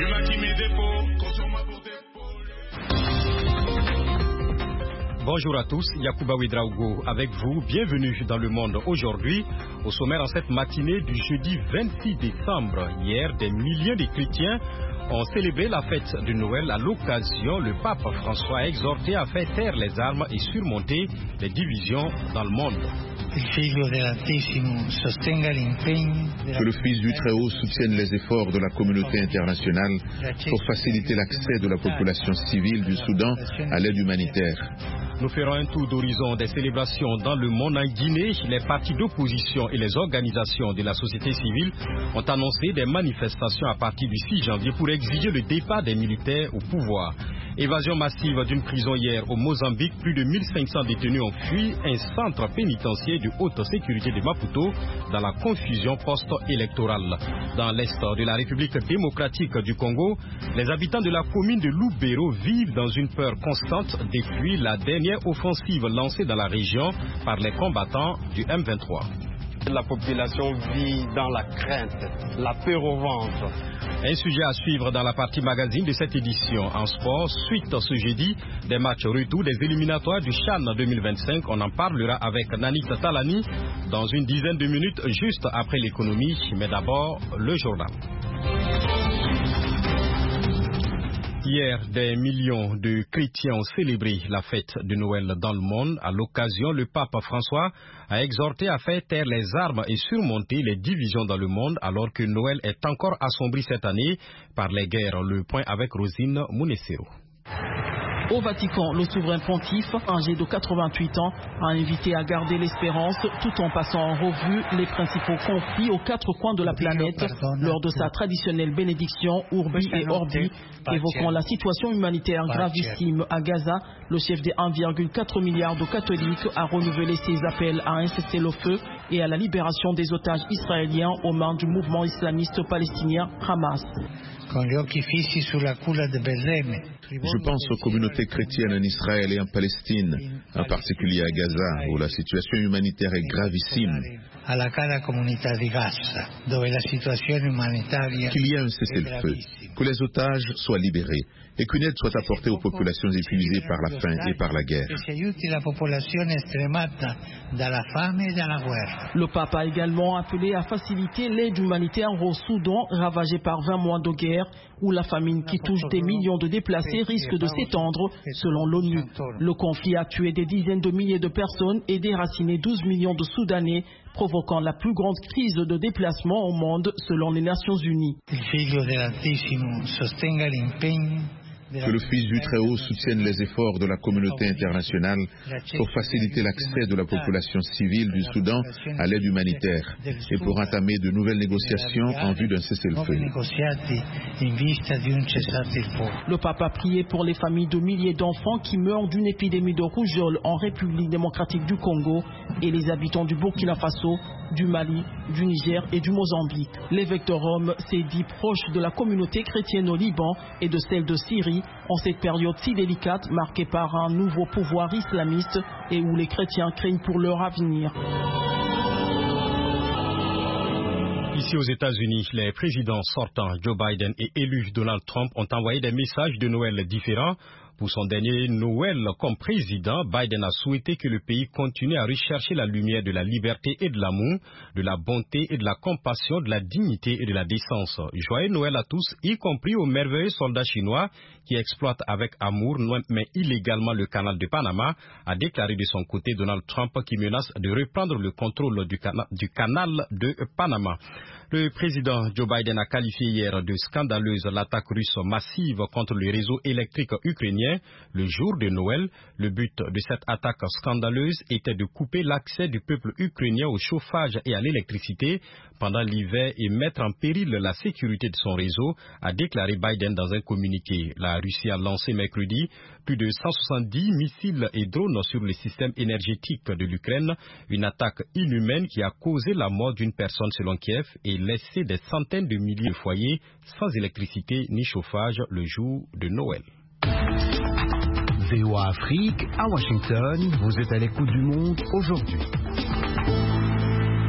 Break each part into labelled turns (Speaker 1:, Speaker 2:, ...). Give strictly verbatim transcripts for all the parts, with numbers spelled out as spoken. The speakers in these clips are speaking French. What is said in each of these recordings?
Speaker 1: Bonjour à tous, Yacouba Ouedraogo avec vous, bienvenue dans Le Monde aujourd'hui. Au sommaire en cette matinée du jeudi vingt-six décembre, hier, des milliers de chrétiens ont célébré la fête de Noël. À l'occasion, le pape François a exhorté à faire taire les armes et surmonter les divisions dans le monde.
Speaker 2: Que le Fils du Très-Haut soutienne les efforts de la communauté internationale pour faciliter l'accès de la population civile du Soudan à l'aide humanitaire.
Speaker 1: Nous ferons un tour d'horizon des célébrations dans le monde. En Guinée, les partis d'opposition et les organisations de la société civile ont annoncé des manifestations à partir du six janvier pour exiger le départ des militaires au pouvoir. Évasion massive d'une prison hier au Mozambique. Plus de mille cinq cents détenus ont fui un centre pénitentiaire de haute sécurité de Maputo dans la confusion post-électorale. Dans l'est de la République démocratique du Congo, les habitants de la commune de Lubero vivent dans une peur constante depuis la dernière offensive lancée dans la région par les combattants du M vingt-trois.
Speaker 3: La population vit dans la crainte, la peur au ventre.
Speaker 1: Un sujet à suivre dans la partie magazine de cette édition. En sport, suite ce jeudi des matchs retour des éliminatoires du CHAN deux mille vingt-cinq. On en parlera avec Nanit Talani dans une dizaine de minutes juste après l'économie. Mais d'abord, le journal. Hier, des millions de chrétiens ont célébré la fête de Noël dans le monde. À l'occasion, le pape François a exhorté à faire taire les armes et surmonter les divisions dans le monde, alors que Noël est encore assombri cette année par les guerres. Le point avec Rosine Mounessero.
Speaker 4: Au Vatican, le souverain pontife, âgé de quatre-vingt-huit ans, a invité à garder l'espérance tout en passant en revue les principaux conflits aux quatre coins de la planète lors de sa traditionnelle bénédiction Urbi et Orbi. Évoquant la situation humanitaire gravissime à Gaza, le chef des un virgule quatre milliard de catholiques a renouvelé ses appels à un cessez-le-feu et à la libération des otages israéliens aux mains du mouvement islamiste palestinien Hamas.
Speaker 2: Je pense aux communautés chrétiennes en Israël et en Palestine, en particulier à Gaza, où la situation humanitaire est gravissime. Qu'il y ait un cessez-le-feu, que les otages soient libérés et qu'une aide soit apportée aux populations épuisées par la faim et par la guerre.
Speaker 4: Le pape a également appelé à faciliter l'aide humanitaire au Soudan, ravagé par vingt mois de guerre, où la famine qui touche des millions de déplacés risque de s'étendre, selon l'ONU. Le conflit a tué des dizaines de milliers de personnes et déraciné douze millions de Soudanais, provoquant la plus grande crise de déplacement au monde, selon les Nations Unies.
Speaker 2: Que le Fils du Très-Haut soutienne les efforts de la communauté internationale pour faciliter l'accès de la population civile du Soudan à l'aide humanitaire et pour entamer de nouvelles négociations en vue d'un cessez-le-feu.
Speaker 4: Le pape a prié pour les familles de milliers d'enfants qui meurent d'une épidémie de rougeole en République démocratique du Congo et les habitants du Burkina Faso, du Mali, du Niger et du Mozambique. L'évêque de Rome s'est dit proche de la communauté chrétienne au Liban et de celle de Syrie en cette période si délicate marquée par un nouveau pouvoir islamiste et où les chrétiens craignent pour leur avenir.
Speaker 1: Ici aux États-Unis, les présidents sortants Joe Biden et élu Donald Trump ont envoyé des messages de Noël différents. Pour son dernier Noël comme président, Biden a souhaité que le pays continue à rechercher la lumière de la liberté et de l'amour, de la bonté et de la compassion, de la dignité et de la décence. Joyeux Noël à tous, y compris aux merveilleux soldats chinois qui exploitent avec amour mais illégalement le canal de Panama, a déclaré de son côté Donald Trump qui menace de reprendre le contrôle du, cana du canal de Panama. Le président Joe Biden a qualifié hier de scandaleuse l'attaque russe massive contre le réseau électrique ukrainien le jour de Noël. Le but de cette attaque scandaleuse était de couper l'accès du peuple ukrainien au chauffage et à l'électricité pendant l'hiver et mettre en péril la sécurité de son réseau, a déclaré Biden dans un communiqué. La Russie a lancé mercredi plus de cent soixante-dix missiles et drones sur le système énergétique de l'Ukraine, une attaque inhumaine qui a causé la mort d'une personne selon Kiev et laissé des centaines de milliers de foyers sans électricité ni chauffage le jour de Noël.
Speaker 5: V O A Afrique, à Washington, vous êtes à l'écoute du monde aujourd'hui.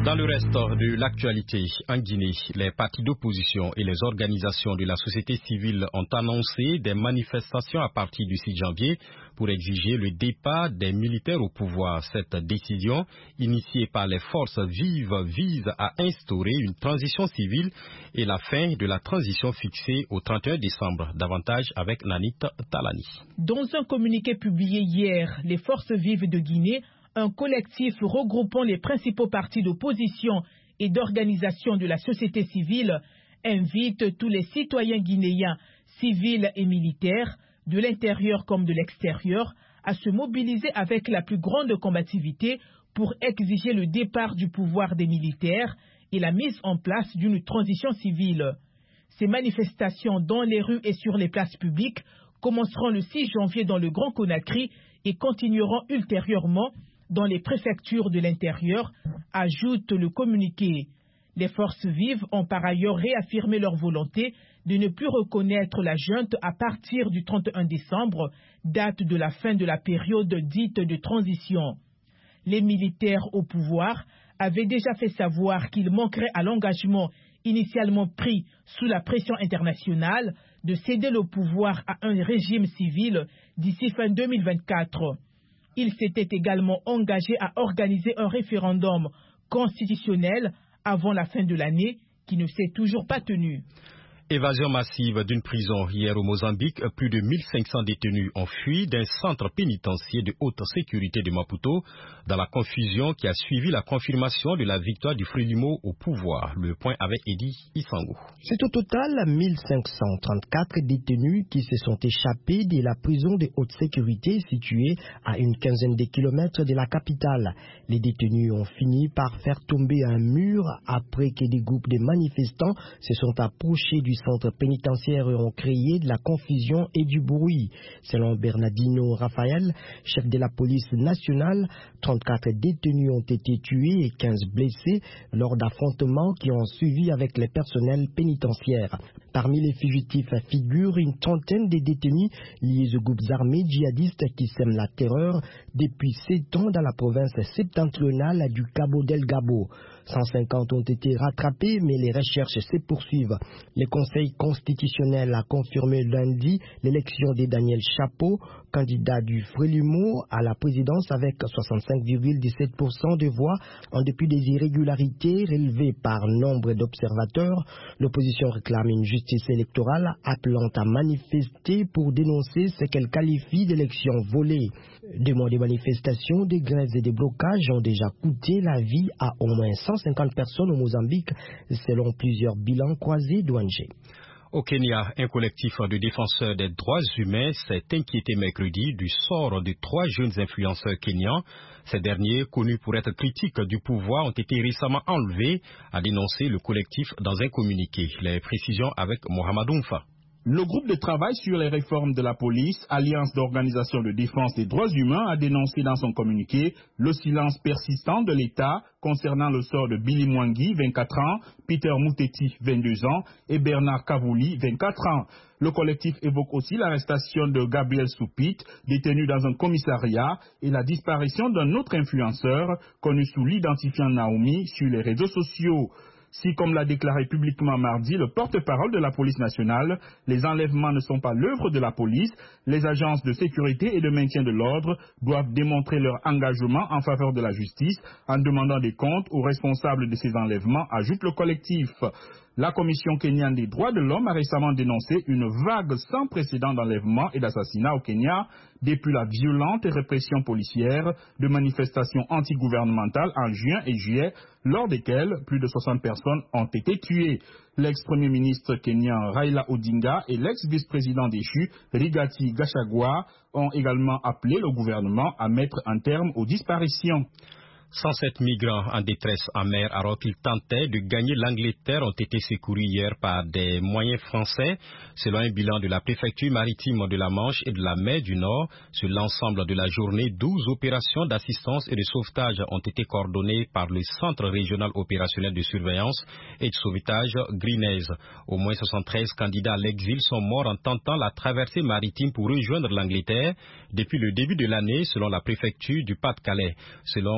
Speaker 1: Dans le reste de l'actualité, en Guinée, les partis d'opposition et les organisations de la société civile ont annoncé des manifestations à partir du six janvier pour exiger le départ des militaires au pouvoir. Cette décision, initiée par les forces vives, vise à instaurer une transition civile et la fin de la transition fixée au trente et un décembre. Davantage avec Nanit Talani.
Speaker 6: Dans un communiqué publié hier, les forces vives de Guinée, un collectif regroupant les principaux partis d'opposition et d'organisation de la société civile, invite tous les citoyens guinéens, civils et militaires, de l'intérieur comme de l'extérieur, à se mobiliser avec la plus grande combativité pour exiger le départ du pouvoir des militaires et la mise en place d'une transition civile. Ces manifestations dans les rues et sur les places publiques commenceront le six janvier dans le Grand Conakry et continueront ultérieurement dans les préfectures de l'intérieur, ajoute le communiqué. Les forces vives ont par ailleurs réaffirmé leur volonté de ne plus reconnaître la junte à partir du trente et un décembre, date de la fin de la période dite de transition. Les militaires au pouvoir avaient déjà fait savoir qu'ils manqueraient à l'engagement initialement pris sous la pression internationale de céder le pouvoir à un régime civil d'ici fin deux mille vingt-quatre. Il s'était également engagé à organiser un référendum constitutionnel avant la fin de l'année qui ne s'est toujours pas tenu.
Speaker 1: Évasion massive d'une prison hier au Mozambique. Plus de mille cinq cents détenus ont fui d'un centre pénitentiaire de haute sécurité de Maputo dans la confusion qui a suivi la confirmation de la victoire du Frélimo au pouvoir. Le point avec Eddie Isango.
Speaker 7: C'est au total mille cinq cent trente-quatre détenus qui se sont échappés de la prison de haute sécurité située à une quinzaine de kilomètres de la capitale. Les détenus ont fini par faire tomber un mur après que des groupes de manifestants se sont approchés du centre pénitentiaire ont créé de la confusion et du bruit. Selon Bernardino Raphaël, chef de la police nationale, trente-quatre détenus ont été tués et quinze blessés lors d'affrontements qui ont suivi avec les personnels pénitentiaires. Parmi les fugitifs figurent une trentaine de détenus liés aux groupes armés djihadistes qui sèment la terreur depuis sept ans dans la province septentrionale du Cabo Delgado. cent cinquante ont été rattrapés, mais les recherches se poursuivent. Le Conseil constitutionnel a confirmé lundi l'élection de Daniel Chapo, candidat du Frélimo à la présidence avec soixante-cinq virgule dix-sept pour cent de voix. En dépit des irrégularités relevées par nombre d'observateurs, l'opposition réclame une justice électorale appelant à manifester pour dénoncer ce qu'elle qualifie d'élections volées. Deux mois de manifestations, des grèves et des blocages ont déjà coûté la vie à au moins cent cinquante personnes au Mozambique, selon plusieurs bilans croisés d'O N G.
Speaker 1: Au Kenya, un collectif de défenseurs des droits humains s'est inquiété mercredi du sort de trois jeunes influenceurs kenyans. Ces derniers, connus pour être critiques du pouvoir, ont été récemment enlevés, a dénoncé le collectif dans un communiqué. Les précisions avec Mohamed Oumfa.
Speaker 8: Le groupe de travail sur les réformes de la police, Alliance d'organisations de défense des droits humains, a dénoncé dans son communiqué le silence persistant de l'État concernant le sort de Billy Mwangi, vingt-quatre ans, Peter Muteti, vingt-deux ans, et Bernard Kavouli, vingt-quatre ans. Le collectif évoque aussi l'arrestation de Gabriel Soupit, détenu dans un commissariat, et la disparition d'un autre influenceur, connu sous l'identifiant Naomi, sur les réseaux sociaux. Si, comme l'a déclaré publiquement mardi le porte-parole de la police nationale, les enlèvements ne sont pas l'œuvre de la police, les agences de sécurité et de maintien de l'ordre doivent démontrer leur engagement en faveur de la justice en demandant des comptes aux responsables de ces enlèvements, ajoute le collectif. La Commission kenyane des droits de l'homme a récemment dénoncé une vague sans précédent d'enlèvements et d'assassinats au Kenya depuis la violente répression policière de manifestations antigouvernementales en juin et juillet, lors desquelles plus de soixante personnes ont été tuées. L'ex-premier ministre kenyan Raila Odinga et l'ex-vice-président déchu Rigathi Gachagua ont également appelé le gouvernement à mettre un terme aux disparitions.
Speaker 1: cent sept migrants en détresse en mer alors qu'ils tentaient de gagner l'Angleterre ont été secourus hier par des moyens français. Selon un bilan de la préfecture maritime de la Manche et de la mer du Nord, sur l'ensemble de la journée, douze opérations d'assistance et de sauvetage ont été coordonnées par le Centre régional opérationnel de surveillance et de sauvetage Grenez. Au moins soixante-treize candidats à l'exil sont morts en tentant la traversée maritime pour rejoindre l'Angleterre depuis le début de l'année, selon la préfecture du Pas-de-Calais. Selon cela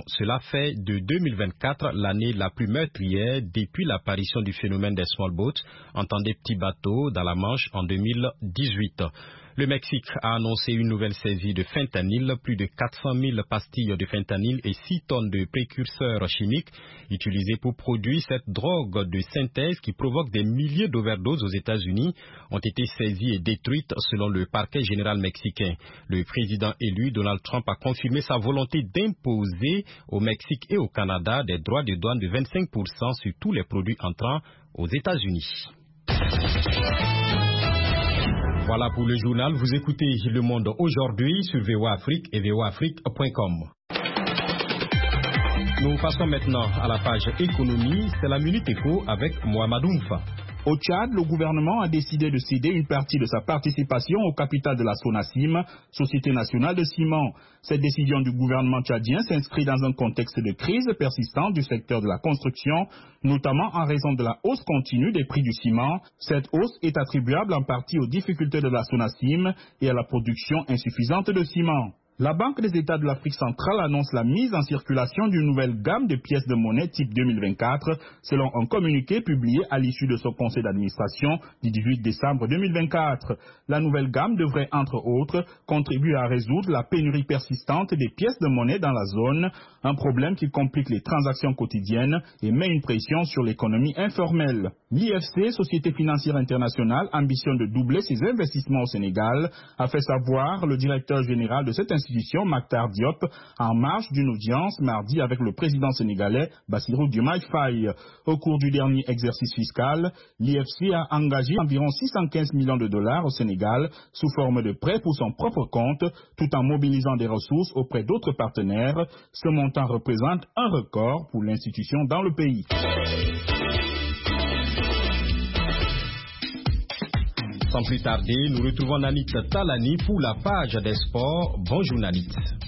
Speaker 1: fait de deux mille vingt-quatre l'année la plus meurtrière depuis l'apparition du phénomène des small boats, entendez petits bateaux, dans la Manche en deux mille dix-huit. Le Mexique a annoncé une nouvelle saisie de fentanyl, plus de quatre cent mille pastilles de fentanyl et six tonnes de précurseurs chimiques utilisés pour produire cette drogue de synthèse qui provoque des milliers d'overdoses aux États-Unis ont été saisies et détruites selon le parquet général mexicain. Le président élu Donald Trump a confirmé sa volonté d'imposer au Mexique et au Canada des droits de douane de vingt-cinq pour cent sur tous les produits entrant aux États-Unis. Voilà pour le journal. Vous écoutez Le Monde aujourd'hui sur V O A Afrique et V O A Afrique point com. Nous passons maintenant à la page économie. C'est la Minute Éco avec Mohamedou Moufa.
Speaker 8: Au Tchad, le gouvernement a décidé de céder une partie de sa participation au capital de la Sonasim, Société nationale de ciment. Cette décision du gouvernement tchadien s'inscrit dans un contexte de crise persistante du secteur de la construction, notamment en raison de la hausse continue des prix du ciment. Cette hausse est attribuable en partie aux difficultés de la Sonasim et à la production insuffisante de ciment. La Banque des États de l'Afrique centrale annonce la mise en circulation d'une nouvelle gamme de pièces de monnaie type deux mille vingt-quatre, selon un communiqué publié à l'issue de son conseil d'administration du dix-huit décembre deux mille vingt-quatre. La nouvelle gamme devrait, entre autres, contribuer à résoudre la pénurie persistante des pièces de monnaie dans la zone, un problème qui complique les transactions quotidiennes et met une pression sur l'économie informelle. L'I F C, Société financière internationale, ambitionne de doubler ses investissements au Sénégal, a fait savoir le directeur général de cette institution, Maktar Diop, en marge d'une audience mardi avec le président sénégalais Bassirou Diomaye Faye. Au cours du dernier exercice fiscal, l'I F C a engagé environ six cent quinze millions de dollars au Sénégal sous forme de prêts pour son propre compte, tout en mobilisant des ressources auprès d'autres partenaires. Ce montant représente un record pour l'institution dans le pays.
Speaker 1: Sans plus tarder, nous retrouvons Nanit Talani pour la page des sports. Bonjour Nanit.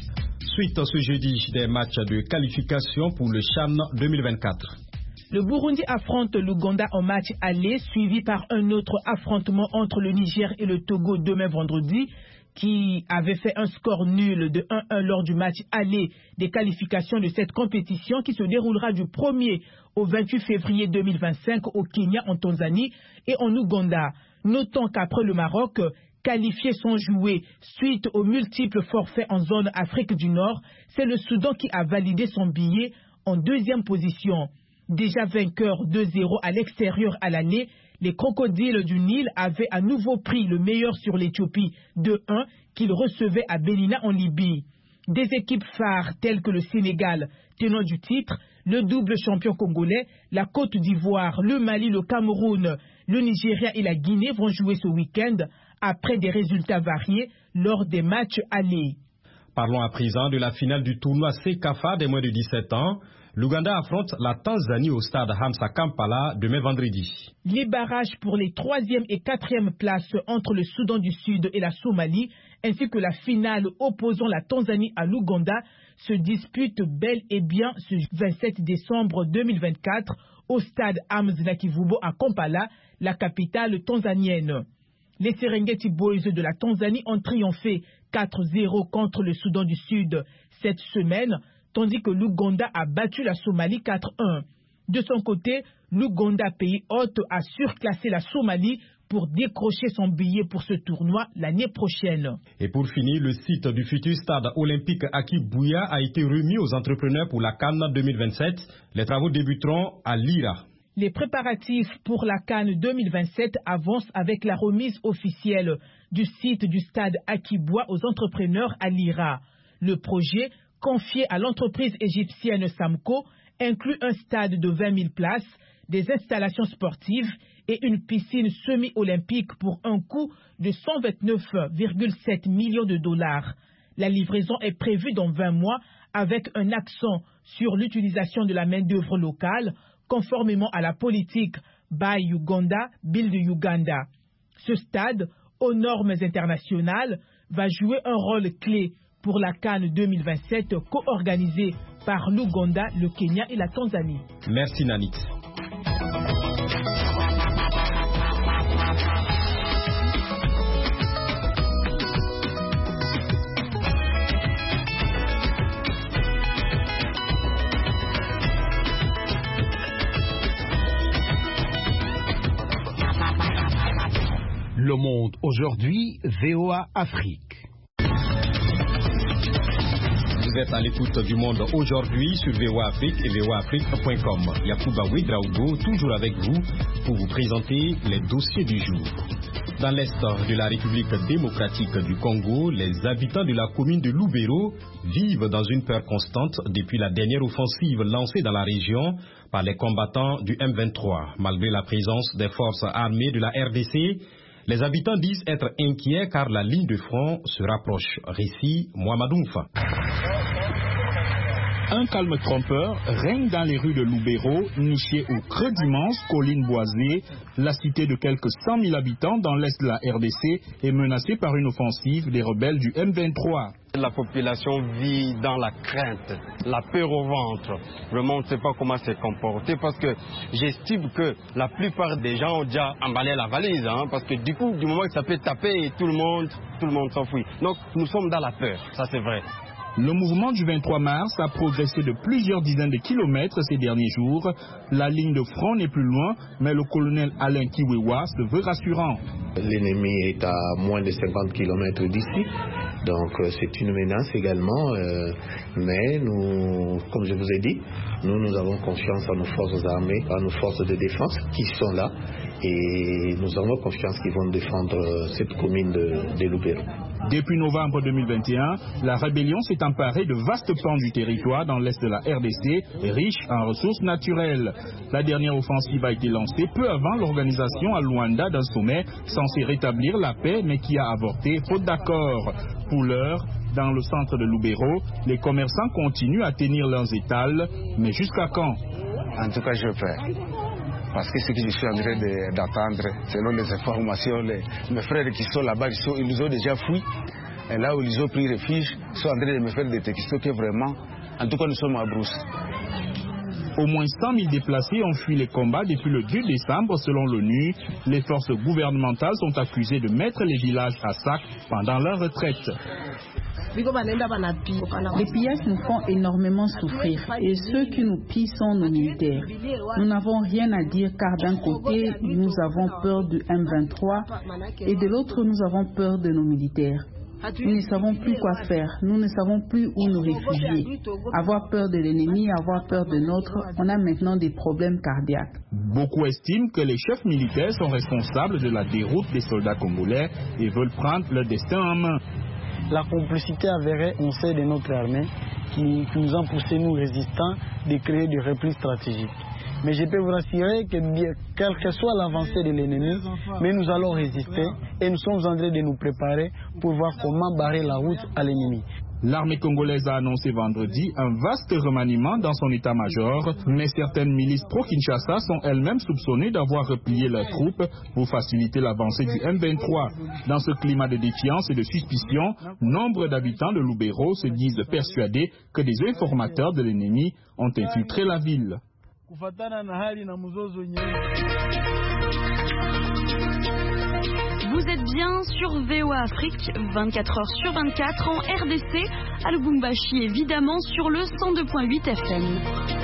Speaker 1: Suite ce jeudi des matchs de qualification pour le CHAN deux mille vingt-quatre.
Speaker 6: Le Burundi affronte l'Ouganda en match aller, suivi par un autre affrontement entre le Niger et le Togo demain vendredi, qui avait fait un score nul de un un lors du match aller des qualifications de cette compétition qui se déroulera du premier au vingt-huit février deux mille vingt-cinq au Kenya, en Tanzanie et en Ouganda. Notons qu'après le Maroc, qualifiés sont joués suite aux multiples forfaits en zone Afrique du Nord, c'est le Soudan qui a validé son billet en deuxième position. Déjà vainqueur deux zéro à l'extérieur à l'aller, les crocodiles du Nil avaient à nouveau pris le meilleur sur l'Éthiopie deux un qu'ils recevaient à Bélina en Libye. Des équipes phares telles que le Sénégal, tenant du titre, le double champion congolais, la Côte d'Ivoire, le Mali, le Cameroun, le Nigeria et la Guinée vont jouer ce week-end après des résultats variés lors des matchs allés.
Speaker 1: Parlons à présent de la finale du tournoi Sekafa des moins de dix-sept ans. L'Ouganda affronte la Tanzanie au stade Hamza Kampala demain vendredi.
Speaker 6: Les barrages pour les troisième et quatrième places entre le Soudan du Sud et la Somalie, ainsi que la finale opposant la Tanzanie à l'Ouganda, se disputent bel et bien ce vingt-sept décembre deux mille vingt-quatre au stade Hamza Kivubo à Kampala, la capitale tanzanienne. Les Serengeti Boys de la Tanzanie ont triomphé quatre zéro contre le Soudan du Sud cette semaine, tandis que l'Ouganda a battu la Somalie quatre un. De son côté, l'Ouganda, pays hôte, a surclassé la Somalie pour décrocher son billet pour ce tournoi l'année prochaine.
Speaker 1: Et pour finir, le site du futur stade olympique Aki Bouya a été remis aux entrepreneurs pour la CAN deux mille vingt-sept. Les travaux débuteront à Lira.
Speaker 6: Les préparatifs pour la CAN deux mille vingt-sept avancent avec la remise officielle du site du stade Aki Bouya aux entrepreneurs à Lira. Le projet, confié à l'entreprise égyptienne Samco, inclut un stade de vingt mille places, des installations sportives et une piscine semi-olympique pour un coût de cent vingt-neuf virgule sept millions de dollars. La livraison est prévue dans vingt mois avec un accent sur l'utilisation de la main-d'œuvre locale, conformément à la politique Buy Uganda, Build Uganda. Ce stade, aux normes internationales, va jouer un rôle clé pour la CAN deux mille vingt-sept co-organisée par l'Ouganda, le Kenya et la Tanzanie.
Speaker 1: Merci Nanit.
Speaker 5: Le Monde aujourd'hui, V O A Afrique.
Speaker 1: Vous êtes à l'écoute du Monde aujourd'hui sur V O A Afrique et V O A Afrique point com. Yacouba Ouedraogo, toujours avec vous pour vous présenter les dossiers du jour. Dans l'est de la République démocratique du Congo, les habitants de la commune de Lubero vivent dans une peur constante depuis la dernière offensive lancée dans la région par les combattants du M vingt-trois. Malgré la présence des forces armées de la R D C, les habitants disent être inquiets car la ligne de front se rapproche. Récit Mohamed Oumfa.
Speaker 8: Un calme trompeur règne dans les rues de Lubero, nichée aux creux d'immenses collines boisées. La cité de quelques cent mille habitants dans l'est de la R D C est menacée par une offensive des rebelles du M vingt-trois.
Speaker 3: La population vit dans la crainte, la peur au ventre. Vraiment, on ne sait pas comment se comporter parce que j'estime que la plupart des gens ont déjà emballé la valise. Hein, parce que du coup, du moment que ça peut taper, tout le monde, tout le monde s'enfuit. Donc, nous sommes dans la peur, ça c'est vrai.
Speaker 8: Le mouvement du vingt-trois mars a progressé de plusieurs dizaines de kilomètres ces derniers jours. La ligne de front n'est plus loin, mais le colonel Alain Kiwewa se veut rassurant.
Speaker 9: L'ennemi est à moins de cinquante kilomètres d'ici, donc c'est une menace également. Euh, mais nous, comme je vous ai dit, nous, nous avons confiance en nos forces armées, en nos forces de défense qui sont là. Et nous avons confiance qu'ils vont défendre cette commune de, de Lubero.
Speaker 8: Depuis novembre deux mille vingt et un, la rébellion s'est emparée de vastes pans du territoire dans l'est de la R D C, riche en ressources naturelles. La dernière offensive a été lancée peu avant l'organisation à Luanda d'un sommet censé rétablir la paix mais qui a avorté faute d'accord. Pour l'heure, dans le centre de Lubero, les commerçants continuent à tenir leurs étals, mais jusqu'à quand?
Speaker 10: En tout cas, je fais. Parce que ce que je suis en train d'attendre, selon les informations, les, mes frères qui sont là-bas, ils, sont, ils ont déjà fui. Et là où ils ont pris refuge, ils sont en train de me faire des textos que vraiment, en tout cas, nous sommes à brousse.
Speaker 8: Au moins cent mille déplacés ont fui les combats depuis le deux décembre selon l'ONU. Les forces gouvernementales sont accusées de mettre les villages à sac pendant leur retraite.
Speaker 11: Les pillages nous font énormément souffrir et ceux qui nous pillent sont nos militaires. Nous n'avons rien à dire car d'un côté nous avons peur du M vingt-trois et de l'autre nous avons peur de nos militaires. Nous ne savons plus quoi faire, nous ne savons plus où nous réfugier. Avoir peur de l'ennemi, avoir peur de notre, on a maintenant des problèmes cardiaques.
Speaker 8: Beaucoup estiment que les chefs militaires sont responsables de la déroute des soldats congolais et veulent prendre leur destin en main.
Speaker 12: La complicité avérée, on sait, de notre armée qui, qui nous a poussé, nous résistants, de créer des replis stratégiques. Mais je peux vous rassurer que bien, quelle que soit l'avancée de l'ennemi, mais nous allons résister et nous sommes en train de nous préparer pour voir comment barrer la route à l'ennemi.
Speaker 8: L'armée congolaise a annoncé vendredi un vaste remaniement dans son état-major, mais certaines milices pro-Kinshasa sont elles-mêmes soupçonnées d'avoir replié leurs troupes pour faciliter l'avancée du M vingt-trois. Dans ce climat de défiance et de suspicion, nombre d'habitants de Lubero se disent persuadés que des informateurs de l'ennemi ont infiltré la ville.
Speaker 13: Vous êtes bien sur V O A Afrique, vingt-quatre heures sur vingt-quatre en R D C, à Lubumbashi évidemment sur le cent deux virgule huit F M.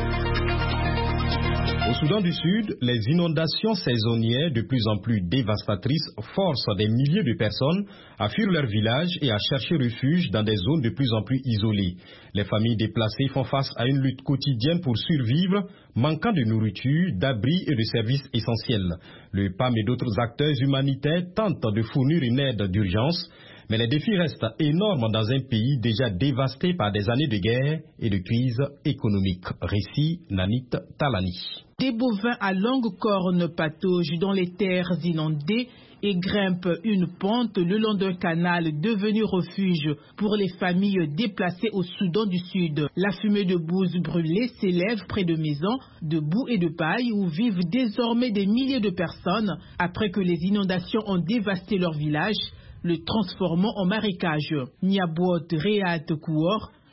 Speaker 1: Au Soudan du Sud, les inondations saisonnières de plus en plus dévastatrices forcent des milliers de personnes à fuir leur village et à chercher refuge dans des zones de plus en plus isolées. Les familles déplacées font face à une lutte quotidienne pour survivre, manquant de nourriture, d'abris et de services essentiels. Le P A M et d'autres acteurs humanitaires tentent de fournir une aide d'urgence, mais les défis restent énormes dans un pays déjà dévasté par des années de guerre et de crise économique. Récit Nanit Talani.
Speaker 6: Des bovins à longue corne pataugent dans les terres inondées et grimpent une pente le long d'un canal devenu refuge pour les familles déplacées au Soudan du Sud. La fumée de bouse brûlée s'élève près de maisons, de boue et de paille où vivent désormais des milliers de personnes après que les inondations ont dévasté leur village, le transformant en marécage. Niabot Réat Kouor,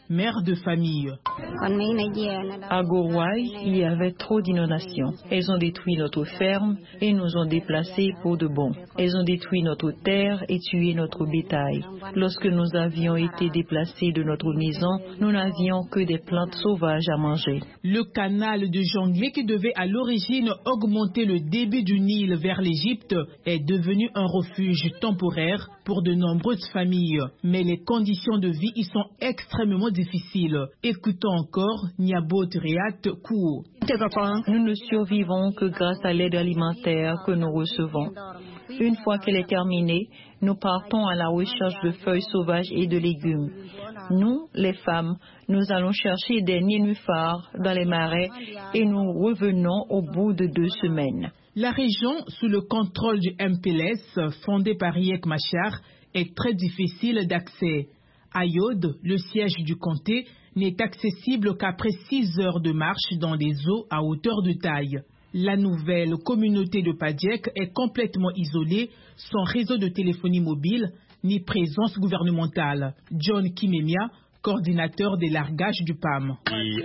Speaker 6: mère de famille.
Speaker 14: À Gorwai, il y avait trop d'inondations. Elles ont détruit notre ferme et nous ont déplacés pour de bon. Elles ont détruit notre terre et tué notre bétail. Lorsque nous avions été déplacés de notre maison, nous n'avions que des plantes sauvages à manger.
Speaker 6: Le canal de Jonglei, qui devait à l'origine augmenter le débit du Nil vers l'Égypte, est devenu un refuge temporaire pour de nombreuses familles. Mais les conditions de vie y sont extrêmement difficiles. Écoutons encore Niabot Réat Kouo.
Speaker 14: Nous ne survivons que grâce à l'aide alimentaire que nous recevons. Une fois qu'elle est terminée, nous partons à la recherche de feuilles sauvages et de légumes. Nous, les femmes, nous allons chercher des nénuphars dans les marais et nous revenons au bout de deux semaines.
Speaker 6: La région, sous le contrôle du M P L S, fondé par Riek Machar, est très difficile d'accès. Ayod, le siège du comté, n'est accessible qu'après six heures de marche dans des eaux à hauteur de taille. La nouvelle communauté de Padjek est complètement isolée, sans réseau de téléphonie mobile ni présence gouvernementale. John Kimemia, coordinateur des largages du P A M.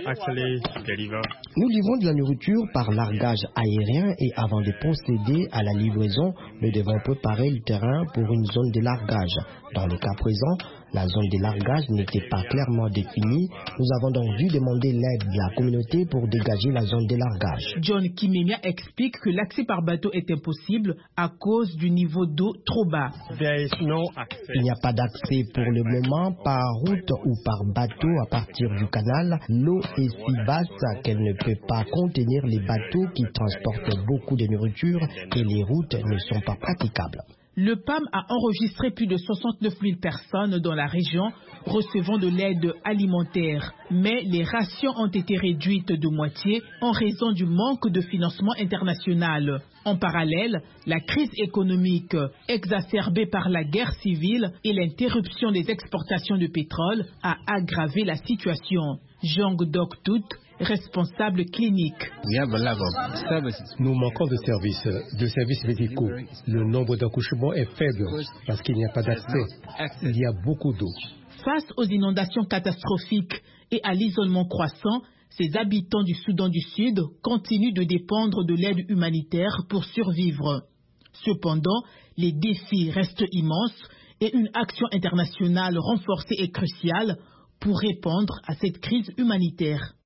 Speaker 7: Nous livrons de la nourriture par largage aérien et avant de procéder à la livraison, nous devons préparer le terrain pour une zone de largage. Dans le cas présent, la zone de largage n'était pas clairement définie. Nous avons donc dû demander l'aide de la communauté pour dégager la zone de largage.
Speaker 6: John Kimemia explique que l'accès par bateau est impossible à cause du niveau d'eau trop bas.
Speaker 7: Il n'y a pas d'accès pour le moment par route ou par bateau à partir du canal. L'eau est si basse qu'elle ne peut pas contenir les bateaux qui transportent beaucoup de nourriture et les routes ne sont pas praticables.
Speaker 6: Le P A M a enregistré plus de soixante-neuf mille personnes dans la région recevant de l'aide alimentaire. Mais les rations ont été réduites de moitié en raison du manque de financement international. En parallèle, la crise économique exacerbée par la guerre civile et l'interruption des exportations de pétrole a aggravé la situation. Jong Dok Tut, responsable clinique.
Speaker 15: Nous manquons de services, de services médicaux. Le nombre d'accouchements est faible parce qu'il n'y a pas d'accès. Il y a beaucoup d'eau.
Speaker 6: Face aux inondations catastrophiques et à l'isolement croissant, ces habitants du Soudan du Sud continuent de dépendre de l'aide humanitaire pour survivre. Cependant, les défis restent immenses et une action internationale renforcée est cruciale pour répondre à cette crise humanitaire.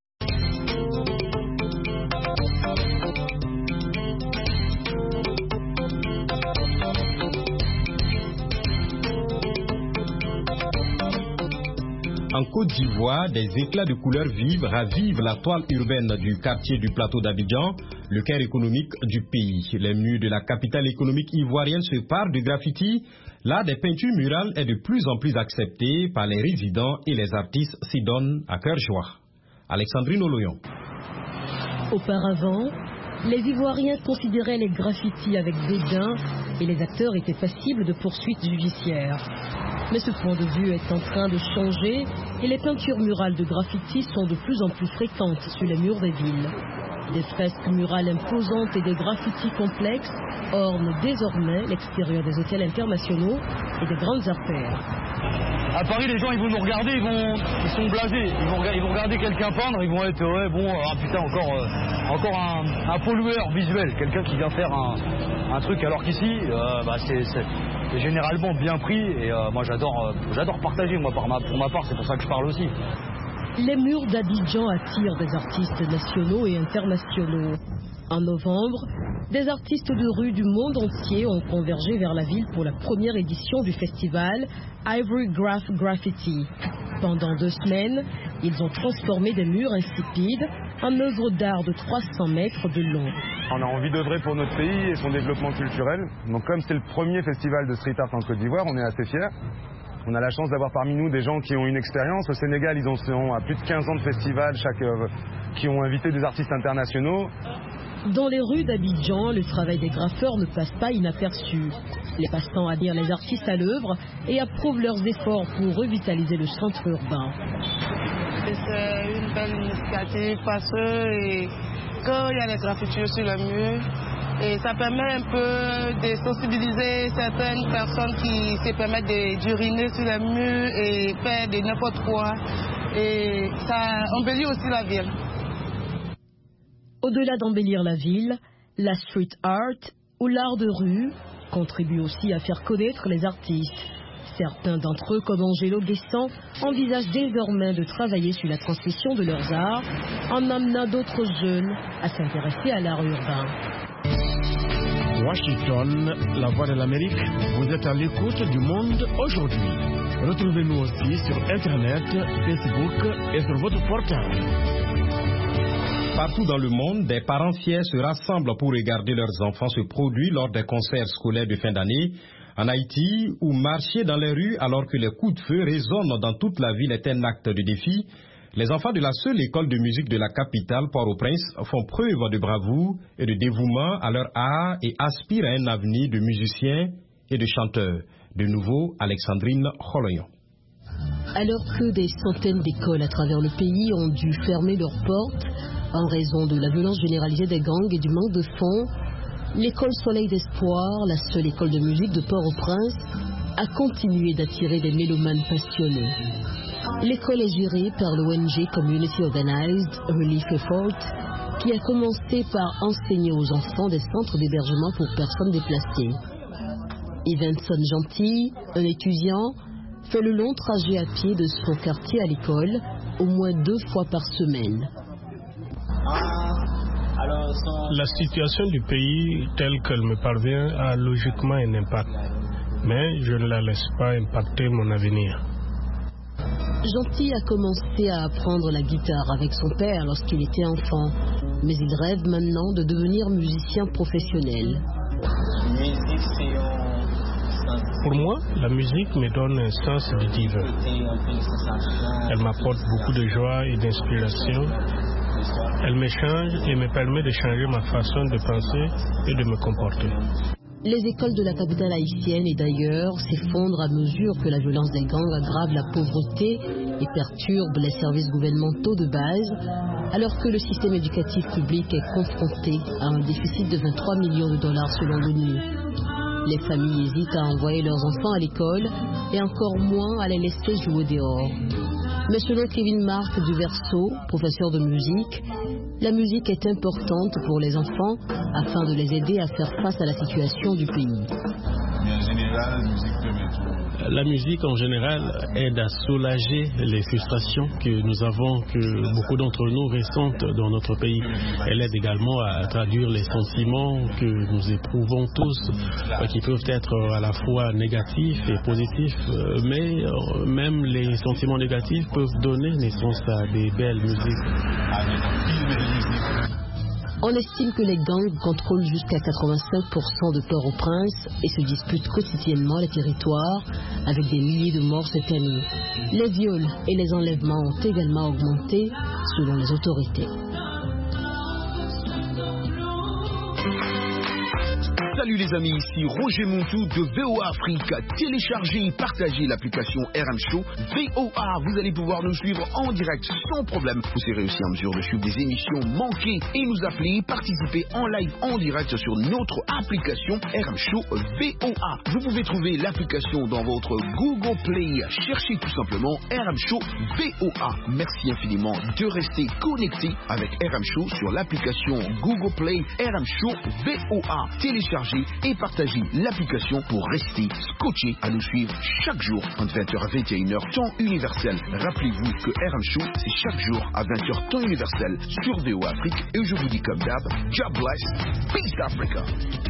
Speaker 1: En Côte d'Ivoire, des éclats de couleurs vives ravivent la toile urbaine du quartier du plateau d'Abidjan, le cœur économique du pays. Les murs de la capitale économique ivoirienne se parent de graffiti. L'art des peintures murales est de plus en plus accepté par les résidents et les artistes s'y donnent à cœur joie. Alexandrine Oloyon.
Speaker 16: Auparavant, les Ivoiriens considéraient les graffitis avec dédain et les acteurs étaient passibles de poursuites judiciaires. Mais ce point de vue est en train de changer et les peintures murales de graffiti sont de plus en plus fréquentes sur les murs des villes. Des fresques murales imposantes et des graffitis complexes ornent désormais l'extérieur des hôtels internationaux et des grandes artères.
Speaker 17: À Paris, les gens ils vont nous regarder, ils, vont, ils sont blasés, ils vont, ils vont regarder quelqu'un peindre, ils vont être ouais bon, ah putain encore, euh, encore un, un pollueur visuel, quelqu'un qui vient faire un, un truc alors qu'ici euh, bah, c'est, c'est, c'est généralement bien pris et euh, moi j'adore, euh, j'adore partager moi par ma, pour ma part, c'est pour ça que je parle aussi.
Speaker 16: Les murs d'Abidjan attirent des artistes nationaux et internationaux. En novembre, des artistes de rue du monde entier ont convergé vers la ville pour la première édition du festival Ivory Graph Graffiti. Pendant deux semaines, ils ont transformé des murs insipides en œuvres d'art de trois cents mètres de long.
Speaker 18: On a envie d'œuvrer pour notre pays et son développement culturel. Donc comme c'est le premier festival de street art en Côte d'Ivoire, on est assez fiers. On a la chance d'avoir parmi nous des gens qui ont une expérience. Au Sénégal, ils en sont à plus de quinze ans de festival, chaque, euh, qui ont invité des artistes internationaux.
Speaker 16: Dans les rues d'Abidjan, le travail des graffeurs ne passe pas inaperçu. Les passants admirent les artistes à l'œuvre et approuvent leurs efforts pour revitaliser le centre urbain.
Speaker 19: C'est une belle initiative parce que quand il y a les graffitures sur le mur, et ça permet un peu de sensibiliser certaines personnes qui se permettent d'uriner sur les murs et faire de n'importe quoi. et ça embellit aussi la ville.
Speaker 16: Au-delà d'embellir la ville, la street art ou l'art de rue contribue aussi à faire connaître les artistes. Certains d'entre eux, comme Angelo Guessant, envisagent désormais de travailler sur la transmission de leurs arts en amenant d'autres jeunes à s'intéresser à l'art urbain.
Speaker 20: Washington, la voix de l'Amérique, vous êtes à l'écoute du monde aujourd'hui. Retrouvez-nous aussi sur Internet, Facebook et sur votre portable.
Speaker 1: Partout dans le monde, des parents fiers se rassemblent pour regarder leurs enfants se produire lors des concerts scolaires de fin d'année. En Haïti, où marcher dans les rues alors que les coups de feu résonnent dans toute la ville est un acte de défi, les enfants de la seule école de musique de la capitale, Port-au-Prince, font preuve de bravoure et de dévouement à leur art et aspirent à un avenir de musiciens et de chanteurs. De nouveau, Alexandrine Kholoyon.
Speaker 16: Alors que des centaines d'écoles à travers le pays ont dû fermer leurs portes en raison de la violence généralisée des gangs et du manque de fonds, l'école Soleil d'Espoir, la seule école de musique de Port-au-Prince, a continué d'attirer des mélomanes passionnés. L'école est gérée par l'O N G Community Organized Relief Effort, qui a commencé par enseigner aux enfants des centres d'hébergement pour personnes déplacées. Evenson Gentil, un étudiant, fait le long trajet à pied de son quartier à l'école, au moins deux fois par semaine.
Speaker 21: La situation du pays telle qu'elle me parvient a logiquement un impact, mais je ne la laisse pas impacter mon avenir.
Speaker 16: Gentil a commencé à apprendre la guitare avec son père lorsqu'il était enfant, mais il rêve maintenant de devenir musicien professionnel.
Speaker 21: Pour moi, la musique me donne un sens du divin. Elle m'apporte beaucoup de joie et d'inspiration. Elle me change et me permet de changer ma façon de penser et de me comporter.
Speaker 16: Les écoles de la capitale haïtienne et d'ailleurs s'effondrent à mesure que la violence des gangs aggrave la pauvreté et perturbe les services gouvernementaux de base, alors que le système éducatif public est confronté à un déficit de vingt-trois millions de dollars selon l'ONU. Les familles hésitent à envoyer leurs enfants à l'école et encore moins à les laisser jouer dehors. Mais selon Kevin Marc Duverseau, professeur de musique, la musique est importante pour les enfants afin de les aider à faire face à la situation du pays.
Speaker 21: Mais en général, la musique permet tout. La musique en général aide à soulager les frustrations que nous avons, que beaucoup d'entre nous ressentent dans notre pays. Elle aide également à traduire les sentiments que nous éprouvons tous, qui peuvent être à la fois négatifs et positifs, mais même les sentiments négatifs peuvent donner naissance à des belles musiques.
Speaker 16: On estime que les gangs contrôlent jusqu'à quatre-vingt-cinq pour cent de Port-au-Prince et se disputent quotidiennement les territoires avec des milliers de morts cette année. Les viols et les enlèvements ont également augmenté selon les autorités.
Speaker 22: Salut les amis, ici Roger Montou de V O A Afrique. Téléchargez et partagez l'application R M Show V O A. Vous allez pouvoir nous suivre en direct sans problème. Vous serez aussi en mesure de suivre des émissions manquées et nous appeler et participer en live en direct sur notre application R M Show V O A. Vous pouvez trouver l'application dans votre Google Play. Cherchez tout simplement R M Show V O A. Merci infiniment de rester connecté avec R M Show sur l'application Google Play R M Show V O A. Téléchargez et partagez l'application pour rester scotché à nous suivre chaque jour entre vingt heures à vingt et une heures temps universel. Rappelez-vous que R M Show c'est chaque jour à vingt heures temps universel sur V O A Afrique et je vous dis comme d'hab, God bless, peace Africa.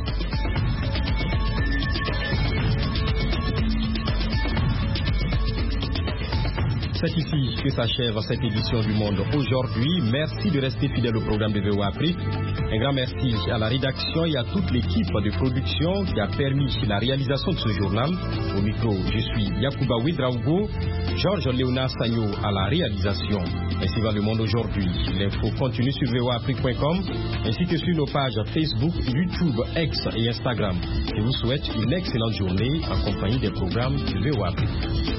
Speaker 1: C'est ici que s'achève cette édition du Monde aujourd'hui. Merci de rester fidèle au programme de V O A Afrique. Un grand merci à la rédaction et à toute l'équipe de production qui a permis la réalisation de ce journal. Au micro, je suis Yacouba Ouedraogo, Georges Léonard Sagno à la réalisation. Ainsi va le monde aujourd'hui. L'info continue sur V O A Afrique point com ainsi que sur nos pages Facebook, YouTube, X et Instagram. Je vous souhaite une excellente journée en compagnie des programmes de V O A Afrique.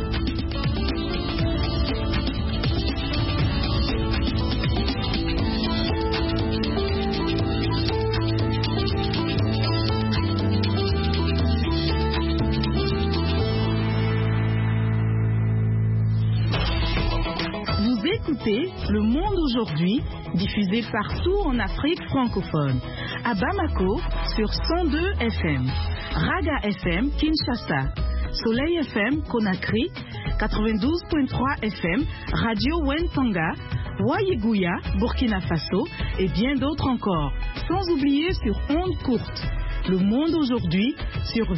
Speaker 2: écoutez Le Monde aujourd'hui, diffusé partout en Afrique francophone. À Bamako, sur cent deux F M. Raga F M, Kinshasa. Soleil F M, Conakry. quatre-vingt-douze virgule trois F M, Radio Wentanga. Wayegouya, Burkina Faso. Et bien d'autres encore. Sans oublier sur ondes courtes. Le Monde aujourd'hui, sur